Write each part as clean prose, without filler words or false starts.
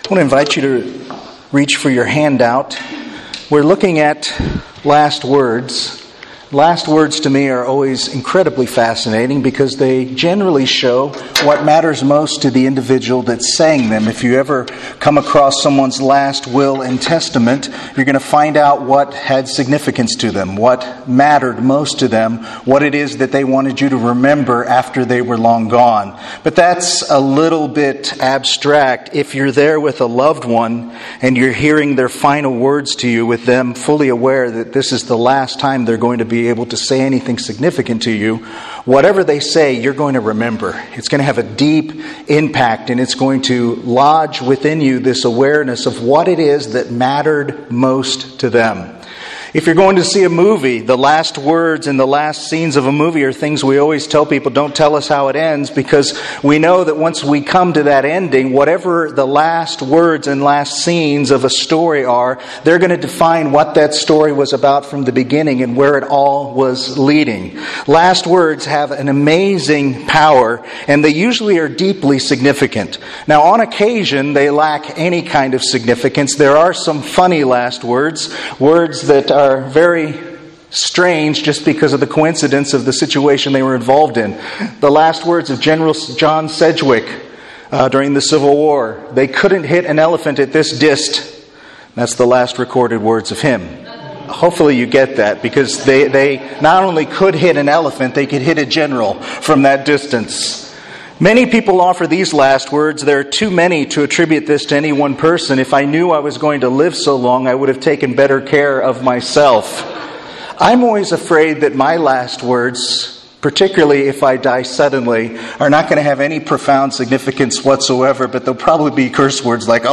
I want to invite you to reach for your handout. We're looking at last words. Last words to me are always incredibly fascinating because they generally show what matters most to the individual that's saying them. If you ever come across someone's last will and testament, you're going to find out what had significance to them, what mattered most to them, what it is that they wanted you to remember after they were long gone. But that's a little bit abstract. If you're there with a loved one and you're hearing their final words to you with them fully aware that this is the last time they're going to be able to say anything significant to you, whatever they say, you're going to remember. It's going to have a deep impact, and it's going to lodge within you this awareness of what it is that mattered most to them. If you're going to see a movie, the last words and the last scenes of a movie are things we always tell people, don't tell us how it ends, because we know that once we come to that ending, whatever the last words and last scenes of a story are, they're going to define what that story was about from the beginning and where it all was leading. Last words have an amazing power, and they usually are deeply significant. Now, on occasion, they lack any kind of significance. There are some funny last words, words that are very strange just because of the coincidence of the situation they were involved in. The last words of General John Sedgwick during the Civil War: "They couldn't hit an elephant at this dist." That's the last recorded words of him. Hopefully you get that, because they not only could hit an elephant, they could hit a general from that distance. Many people offer these last words. There are too many to attribute this to any one person. If I knew I was going to live so long, I would have taken better care of myself. I'm always afraid that my last words, particularly if I die suddenly, are not going to have any profound significance whatsoever, but they'll probably be curse words like,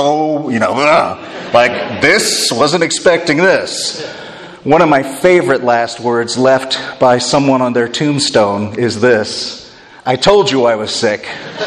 like, "This, wasn't expecting this." One of my favorite last words left by someone on their tombstone is this: "I told you I was sick."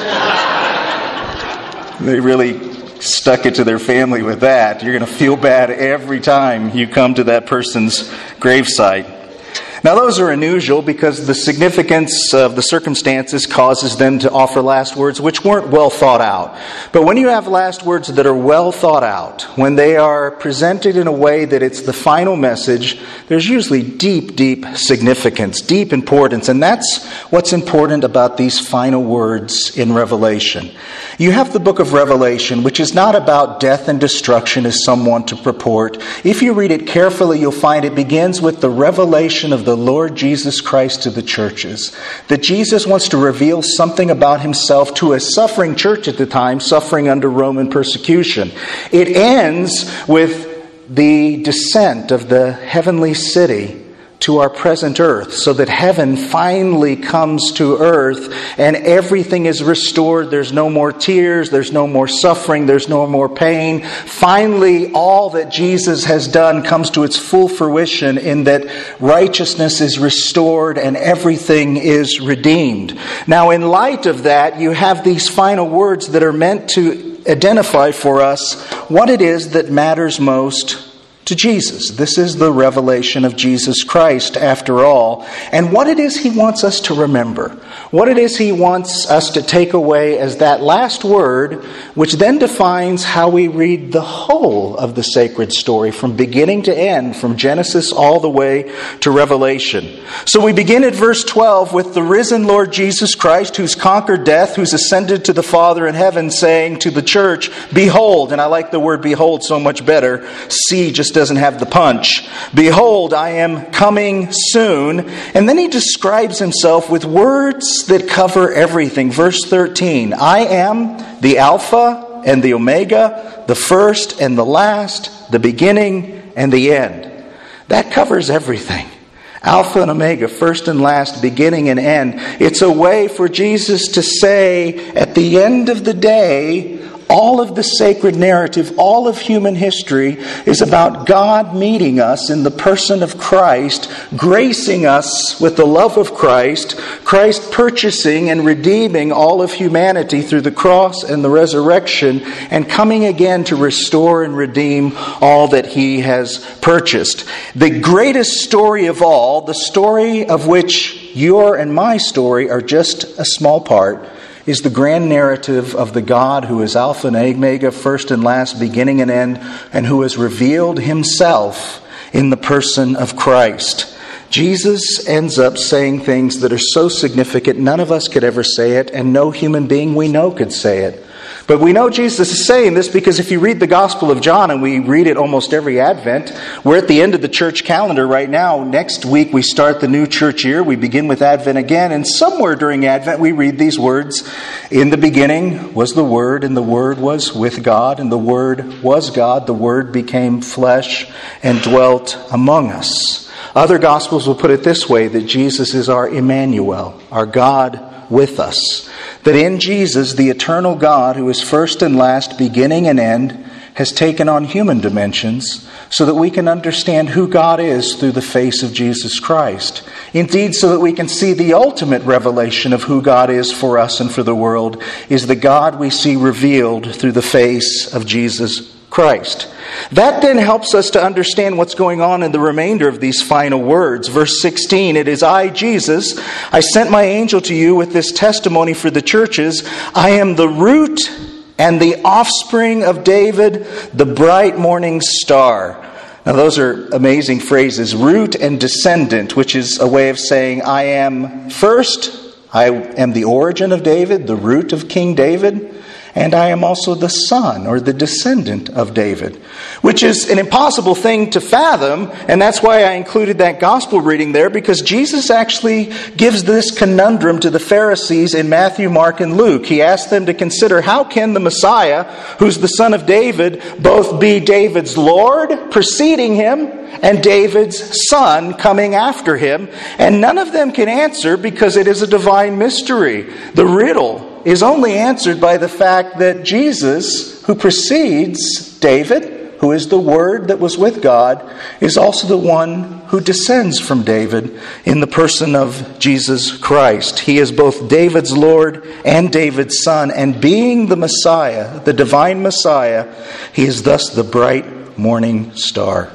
They really stuck it to their family with that. You're going to feel bad every time you come to that person's gravesite. Now, those are unusual because the significance of the circumstances causes them to offer last words which weren't well thought out. But when you have last words that are well thought out, when they are presented in a way that it's the final message, there's usually deep, deep significance, deep importance. And that's what's important about these final words in Revelation. You have the book of Revelation, which is not about death and destruction as some want to purport. If you read it carefully, you'll find it begins with the revelation of the Lord Jesus Christ to the churches. That Jesus wants to reveal something about himself to a suffering church at the time, suffering under Roman persecution. It ends with the descent of the heavenly city to our present earth, so that heaven finally comes to earth and everything is restored. There's no more tears, there's no more suffering, there's no more pain. Finally, all that Jesus has done comes to its full fruition in that righteousness is restored and everything is redeemed. Now, in light of that, you have these final words that are meant to identify for us what it is that matters most to Jesus. This is the revelation of Jesus Christ, after all, and what it is he wants us to remember. What it is he wants us to take away as that last word, which then defines how we read the whole of the sacred story from beginning to end, from Genesis all the way to Revelation. So we begin at verse 12 with the risen Lord Jesus Christ, who's conquered death, who's ascended to the Father in heaven, saying to the church, "Behold," and I like the word behold so much better. See just doesn't have the punch. "Behold, I am coming soon." And then he describes himself with words that cover everything. Verse 13, "I am the Alpha and the Omega, the first and the last, the beginning and the end." That covers everything. Alpha and Omega, first and last, beginning and end. It's a way for Jesus to say, at the end of the day, all of the sacred narrative, all of human history is about God meeting us in the person of Christ, gracing us with the love of Christ, Christ purchasing and redeeming all of humanity through the cross and the resurrection, and coming again to restore and redeem all that he has purchased. The greatest story of all, the story of which your and my story are just a small part, is the grand narrative of the God who is Alpha and Omega, first and last, beginning and end, and who has revealed himself in the person of Christ. Jesus ends up saying things that are so significant none of us could ever say it, and no human being we know could say it. But we know Jesus is saying this because if you read the Gospel of John, and we read it almost every Advent, we're at the end of the church calendar right now. Next week we start the new church year. We begin with Advent again, and somewhere during Advent we read these words, "In the beginning was the Word, and the Word was with God, and the Word was God. The Word became flesh and dwelt among us." Other Gospels will put it this way, that Jesus is our Emmanuel, our God with us. That in Jesus, the eternal God, who is first and last, beginning and end, has taken on human dimensions so that we can understand who God is through the face of Jesus Christ. Indeed, so that we can see the ultimate revelation of who God is for us and for the world is the God we see revealed through the face of Jesus Christ. That then helps us to understand what's going on in the remainder of these final words. Verse 16, "It is I, Jesus, I sent my angel to you with this testimony for the churches. I am the root and the offspring of David, the bright morning star." Now those are amazing phrases. Root and descendant, which is a way of saying I am first, I am the origin of David, the root of King David. And I am also the son or the descendant of David, which is an impossible thing to fathom. And that's why I included that gospel reading there, because Jesus actually gives this conundrum to the Pharisees in Matthew, Mark, and Luke. He asks them to consider, how can the Messiah, who's the son of David, both be David's Lord, preceding him, and David's son coming after him? And none of them can answer because it is a divine mystery. The riddle is only answered by the fact that Jesus, who precedes David, who is the Word that was with God, is also the one who descends from David in the person of Jesus Christ. He is both David's Lord and David's son, and being the Messiah, the divine Messiah, he is thus the bright morning star.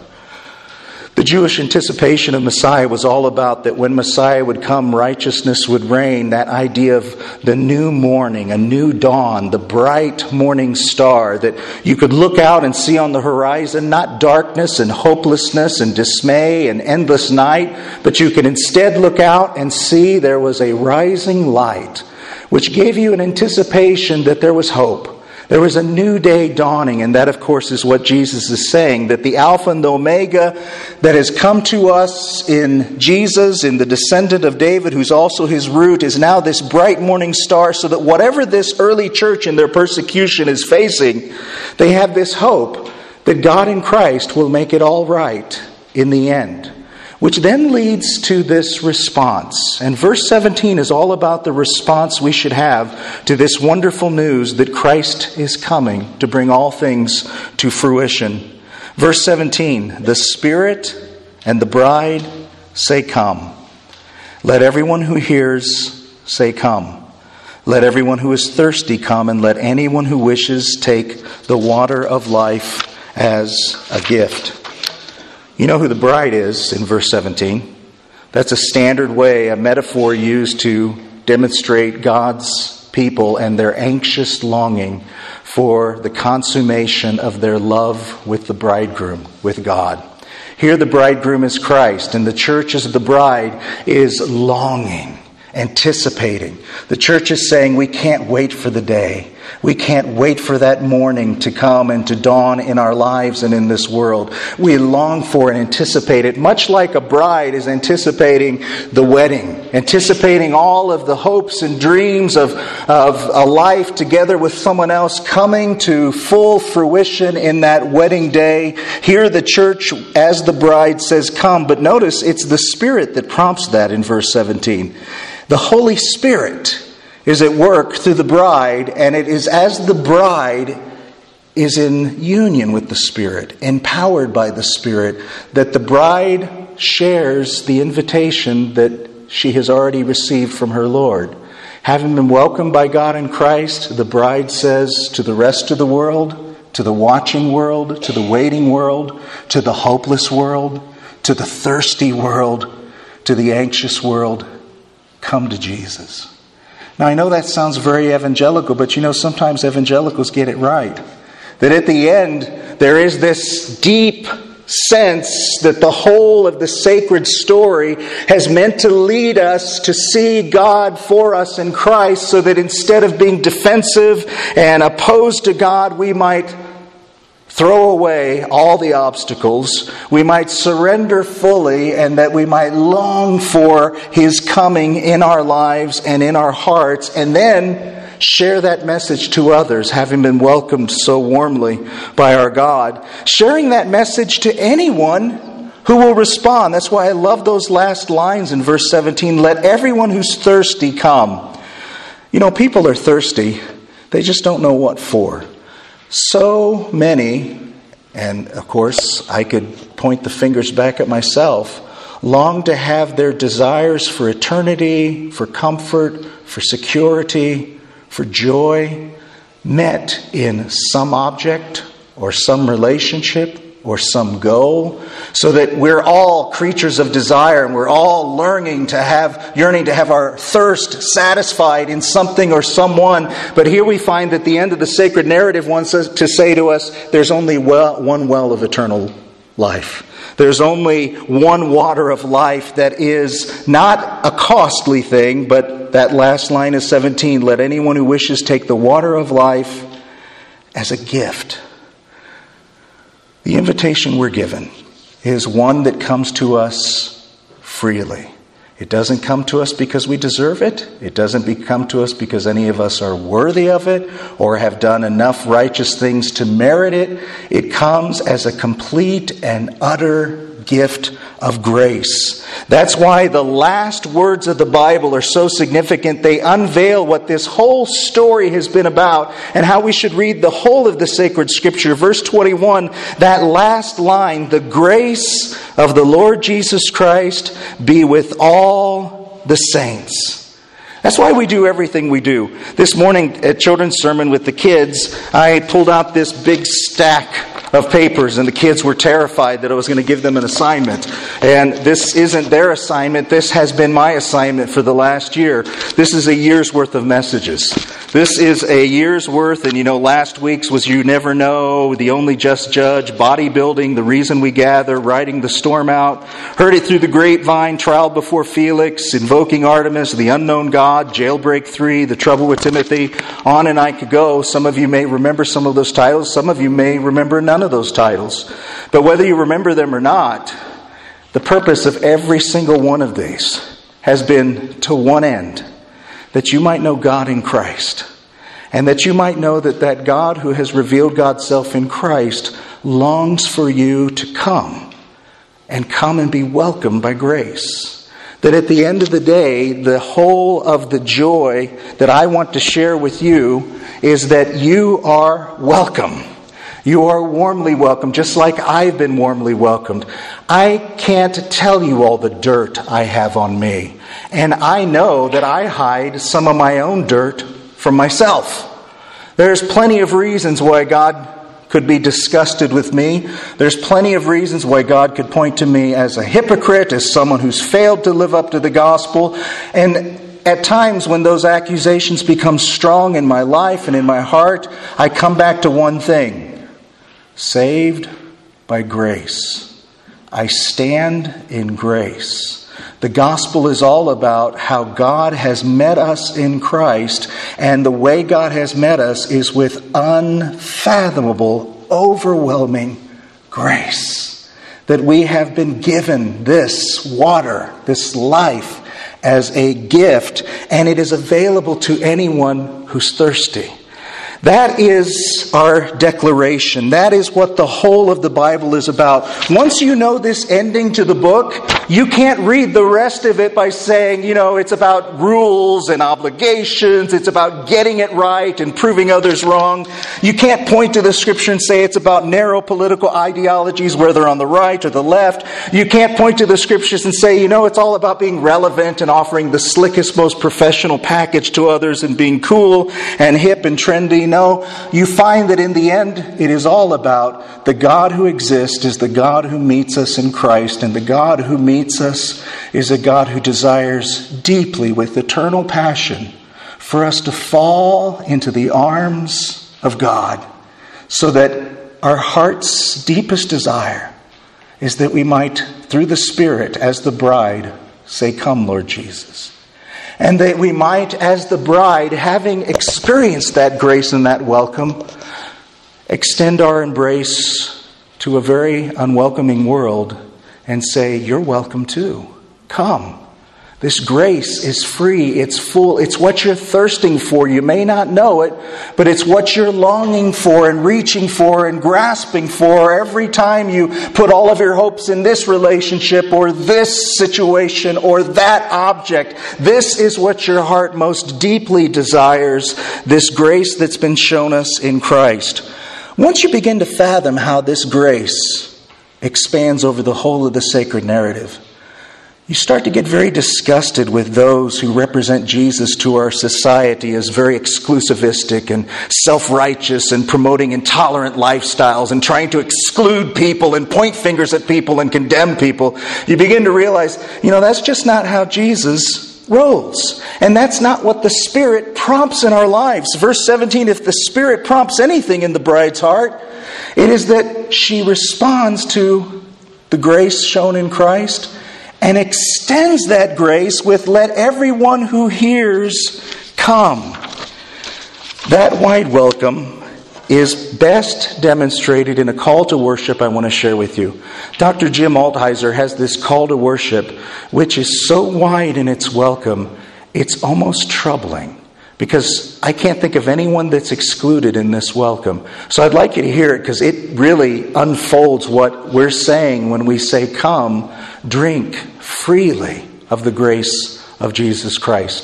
The Jewish anticipation of Messiah was all about that when Messiah would come, righteousness would reign. That idea of the new morning, a new dawn, the bright morning star that you could look out and see on the horizon, not darkness and hopelessness and dismay and endless night, but you could instead look out and see there was a rising light, which gave you an anticipation that there was hope. There was a new day dawning, and that, of course, is what Jesus is saying, that the Alpha and the Omega that has come to us in Jesus, in the descendant of David, who's also his root, is now this bright morning star, so that whatever this early church in their persecution is facing, they have this hope that God in Christ will make it all right in the end. Which then leads to this response. And verse 17 is all about the response we should have to this wonderful news that Christ is coming to bring all things to fruition. Verse 17, "The Spirit and the bride say, 'Come.' Let everyone who hears say, 'Come.' Let everyone who is thirsty come, and let anyone who wishes take the water of life as a gift." You know who the bride is in verse 17. That's a standard way, a metaphor used to demonstrate God's people and their anxious longing for the consummation of their love with the bridegroom, with God. Here the bridegroom is Christ, and the church as the bride is longing, anticipating. The church is saying, we can't wait for the day. We can't wait for that morning to come and to dawn in our lives and in this world. We long for and anticipate it, much like a bride is anticipating the wedding, anticipating all of the hopes and dreams of a life together with someone else coming to full fruition in that wedding day. Here the church, as the bride, says, "Come." But notice it's the Spirit that prompts that in verse 17. The Holy Spirit is at work through the bride, and it is as the bride is in union with the Spirit, empowered by the Spirit, that the bride shares the invitation that she has already received from her Lord. Having been welcomed by God in Christ, the bride says to the rest of the world, to the watching world, to the waiting world, to the hopeless world, to the thirsty world, to the anxious world, "Come to Jesus. Now, I know that sounds very evangelical, but sometimes evangelicals get it right. That at the end, there is this deep sense that the whole of the sacred story has meant to lead us to see God for us in Christ, so that instead of being defensive and opposed to God, we might throw away all the obstacles, we might surrender fully, and that we might long for His coming in our lives and in our hearts, and then share that message to others, having been welcomed so warmly by our God. Sharing that message to anyone who will respond. That's why I love those last lines in verse 17. Let everyone who's thirsty come. People are thirsty. They just don't know what for. So many, and of course I could point the fingers back at myself, long to have their desires for eternity, for comfort, for security, for joy met in some object or some relationship or some goal, so that we're all creatures of desire and we're all yearning to have our thirst satisfied in something or someone. But here we find that the end of the sacred narrative wants us to say to us, there's only one well of eternal life. There's only one water of life that is not a costly thing, but that last line is 17. Let anyone who wishes take the water of life as a gift. The invitation we're given is one that comes to us freely. It doesn't come to us because we deserve it. It doesn't come to us because any of us are worthy of it or have done enough righteous things to merit it. It comes as a complete and utter gift of grace. That's why the last words of the Bible are so significant. They unveil what this whole story has been about and how we should read the whole of the sacred Scripture. Verse 21, that last line, the grace of the Lord Jesus Christ be with all the saints. That's why we do everything we do. This morning at children's sermon with the kids, I pulled out this big stack of papers, and the kids were terrified that I was going to give them an assignment. And this isn't their assignment. This has been my assignment for the last year. This is a year's worth of messages. This is a year's worth, and last week's was You Never Know, The Only Just Judge, Bodybuilding, The Reason We Gather, Riding the Storm Out, Heard It Through the Grapevine, Trial Before Felix, Invoking Artemis, The Unknown God, Jailbreak 3, The Trouble with Timothy. On and I could go. Some of you may remember some of those titles. Some of you may remember none of those titles. But whether you remember them or not, the purpose of every single one of these has been to one end, that you might know God in Christ, and that you might know that God who has revealed God's self in Christ longs for you to come and be welcomed by grace. That at the end of the day, the whole of the joy that I want to share with you is that you are welcome. You are warmly welcomed, just like I've been warmly welcomed. I can't tell you all the dirt I have on me. And I know that I hide some of my own dirt from myself. There's plenty of reasons why God could be disgusted with me. There's plenty of reasons why God could point to me as a hypocrite, as someone who's failed to live up to the gospel. And at times when those accusations become strong in my life and in my heart, I come back to one thing. Saved by grace. I stand in grace. The gospel is all about how God has met us in Christ, and the way God has met us is with unfathomable, overwhelming grace. That we have been given this water, this life, as a gift, and it is available to anyone who's thirsty. That is our declaration. That is what the whole of the Bible is about. Once you know this ending to the book, you can't read the rest of it by saying, it's about rules and obligations. It's about getting it right and proving others wrong. You can't point to the Scripture and say it's about narrow political ideologies, whether on the right or the left. You can't point to the Scriptures and say, it's all about being relevant and offering the slickest, most professional package to others and being cool and hip and trendy. No, you find that in the end, it is all about the God who exists is the God who meets us in Christ, and the God who meets us is a God who desires deeply with eternal passion for us to fall into the arms of God, so that our heart's deepest desire is that we might, through the Spirit, as the bride, say, "Come, Lord Jesus." And that we might, as the bride, having experienced that grace and that welcome, extend our embrace to a very unwelcoming world and say, "You're welcome too. Come." This grace is free, it's full, it's what you're thirsting for. You may not know it, but it's what you're longing for and reaching for and grasping for every time you put all of your hopes in this relationship or this situation or that object. This is what your heart most deeply desires, this grace that's been shown us in Christ. Once you begin to fathom how this grace expands over the whole of the sacred narrative, you start to get very disgusted with those who represent Jesus to our society as very exclusivistic and self-righteous and promoting intolerant lifestyles and trying to exclude people and point fingers at people and condemn people. You begin to realize, that's just not how Jesus rolls. And that's not what the Spirit prompts in our lives. Verse 17, if the Spirit prompts anything in the bride's heart, it is that she responds to the grace shown in Christ and extends that grace with, "Let everyone who hears come." That wide welcome is best demonstrated in a call to worship I want to share with you. Dr. Jim Altizer has this call to worship, which is so wide in its welcome, it's almost troubling. Because I can't think of anyone that's excluded in this welcome. So I'd like you to hear it, because it really unfolds what we're saying when we say, "Come, drink freely of the grace of Jesus Christ."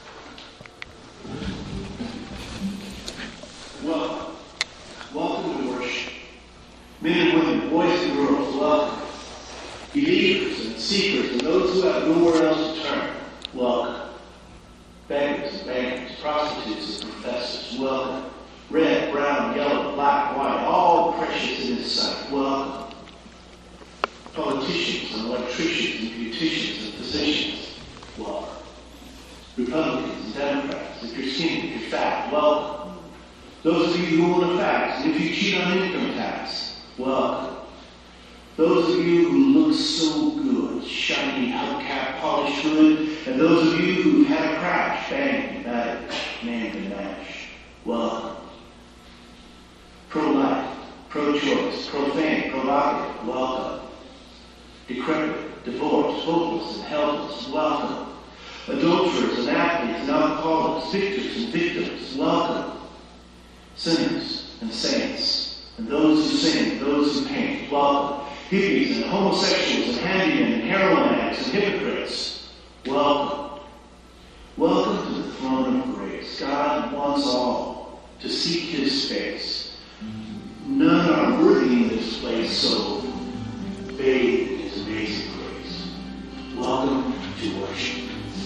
Welcome to worship. Men and women, boys and girls, welcome. Believers and seekers and those who have nowhere else to turn, welcome. Beggars and beggars, prostitutes and professors, welcome. Red, brown, yellow, black, white, all precious in His sight, welcome. Politicians and electricians and beauticians and physicians, welcome. Republicans and Democrats, if you're skinny, if you're fat, welcome. Those of you who own a fax, and if you cheat on income tax, welcome. Those of you who look so good, shiny, hubcap, polished hood, and those of you who've had a crash, bang, battered, man and mash, welcome. Pro-life, pro-choice, profane, provocative, welcome. Decrepit, divorced, hopeless, and helpless, welcome. Adulterers and athletes and alcoholics, victors and victims, welcome. Sinners and saints, and those who sing, those who paint, welcome. Hippies and homosexuals and handymen and heroin addicts and hypocrites, welcome. Welcome to the throne of grace. God wants all to seek His face. None are worthy in this place, so bathe in His amazing grace. Welcome to worship.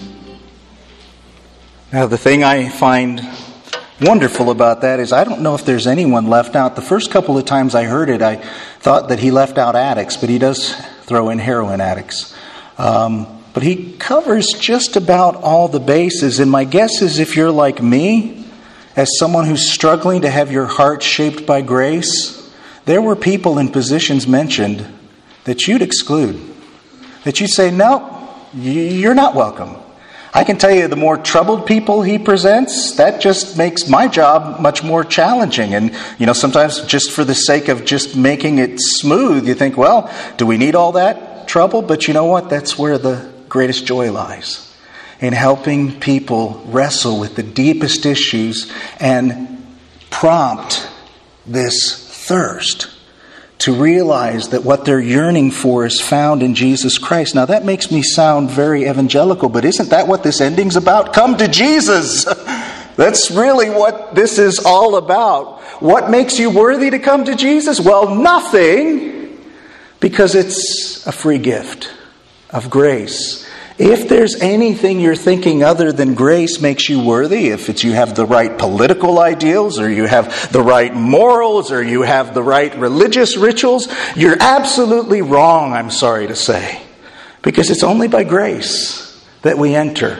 Now, the thing I find wonderful about that is I don't know if there's anyone left out. The first couple of times I heard it, I thought that he left out addicts, but he does throw in heroin addicts. But he covers just about all the bases. And my guess is if you're like me, as someone who's struggling to have your heart shaped by grace, there were people in positions mentioned that you'd exclude. That you'd say, "No, you're not welcome." I can tell you, the more troubled people he presents, that just makes my job much more challenging. And, sometimes just for the sake of just making it smooth, you think, well, do we need all that trouble? But you know what? That's where the greatest joy lies. In helping people wrestle with the deepest issues and prompt this thirst to realize that what they're yearning for is found in Jesus Christ. Now that makes me sound very evangelical, but isn't that what this ending's about? Come to Jesus! That's really what this is all about. What makes you worthy to come to Jesus? Well, nothing, because it's a free gift of grace. If there's anything you're thinking other than grace makes you worthy, if it's you have the right political ideals, or you have the right morals, or you have the right religious rituals, you're absolutely wrong, I'm sorry to say. Because it's only by grace that we enter.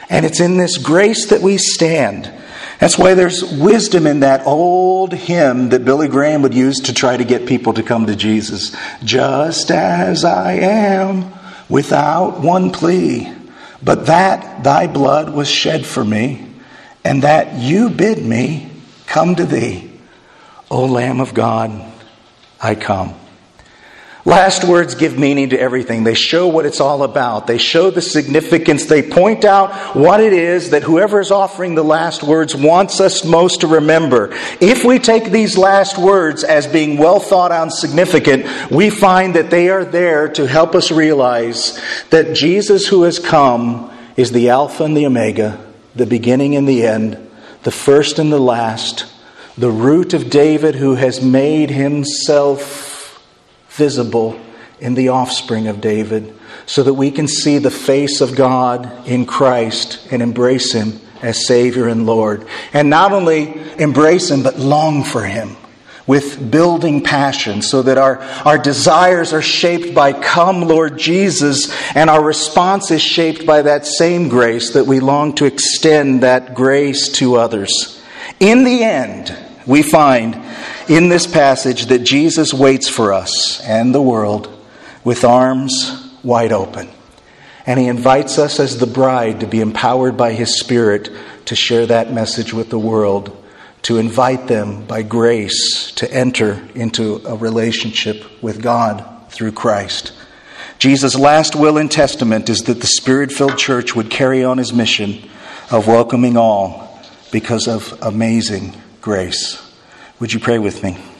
And it's in this grace that we stand. That's why there's wisdom in that old hymn that Billy Graham would use to try to get people to come to Jesus. Just as I am, without one plea, but that thy blood was shed for me, and that you bid me come to thee. O Lamb of God, I come. Last words give meaning to everything. They show what it's all about. They show the significance. They point out what it is that whoever is offering the last words wants us most to remember. If we take these last words as being well thought out and significant, we find that they are there to help us realize that Jesus who has come is the Alpha and the Omega, the beginning and the end, the first and the last, the root of David who has made himself visible in the offspring of David, so that we can see the face of God in Christ and embrace Him as Savior and Lord. And not only embrace Him, but long for Him with building passion, so that our desires are shaped by "Come, Lord Jesus," and our response is shaped by that same grace, that we long to extend that grace to others. In the end, we find in this passage that Jesus waits for us and the world with arms wide open. And He invites us as the bride to be empowered by His Spirit to share that message with the world, to invite them by grace to enter into a relationship with God through Christ. Jesus' last will and testament is that the Spirit-filled church would carry on His mission of welcoming all because of amazing grace. Would you pray with me?